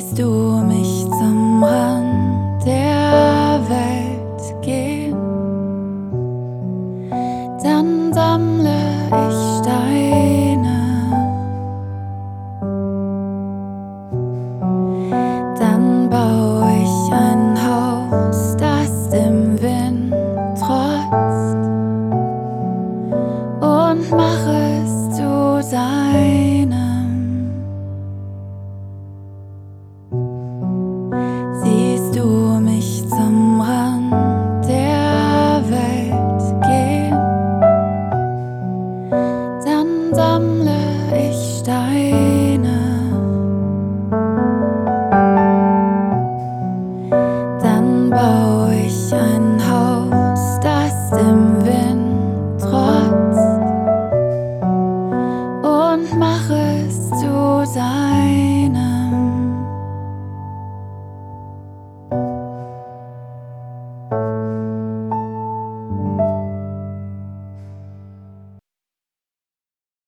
siehst du mich zum Rand der Welt gehen, dann sammle ich Steine, dann baue ich ein Haus, das dem Wind trotzt, und mache